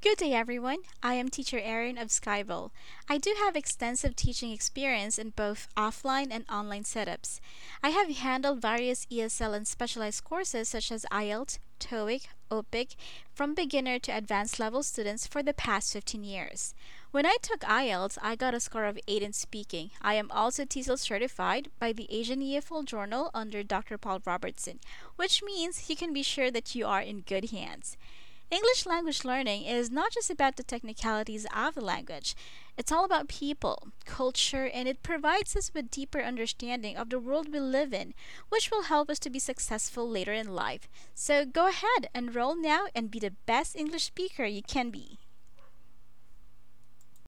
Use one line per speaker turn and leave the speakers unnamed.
Good day, everyone. I am Teacher Erin of Skyville. I do have extensive teaching experience in both offline and online setups. I have handled various ESL and specialized courses such as IELTS, TOEIC, OPIC, from beginner to advanced level students for the past 15 years. When I took IELTS, I got a score of 8 in speaking. I am also TESOL certified by the Asian EFL Journal under Dr. Paul Robertson, which means you can be sure that you are in good hands. English language learning is not just about the technicalities of the language. It's all about people, culture, and it provides us with deeper understanding of the world we live in, which will help us to be successful later in life. So go ahead, enroll now, and be the best English speaker you can be.